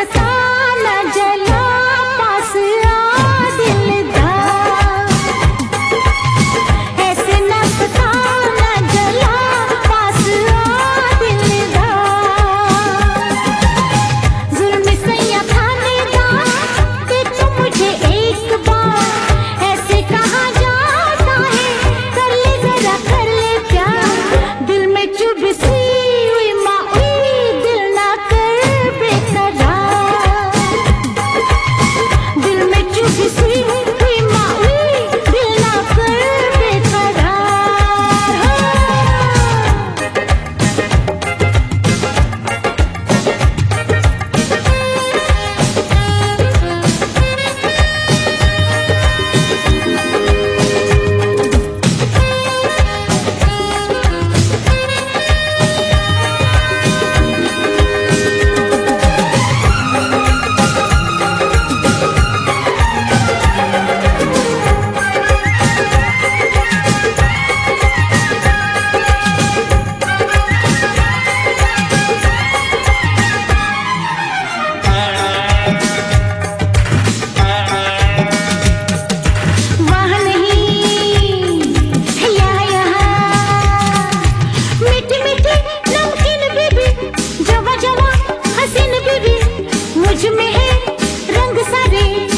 सता न जला पास आ दिलदार, ऐसे न सता न जला पास आ दिलदार। जुल्म सैया खाने दा कि तू मुझे एक बार ऐसे कहा जाता है, कर ले जरा कर ले प्यार। दिल में चुभ सी हुई माई, दिल ना कर बेकरार। दिल में चुभ सी हुई माई, दिल ना कर बेकरार। वहाँ नहीं यहाँ यहाँ, मीठी मीठी नमकीन बीबी, जवा जवा हसीन बीबी, मुझ में है रंग सारे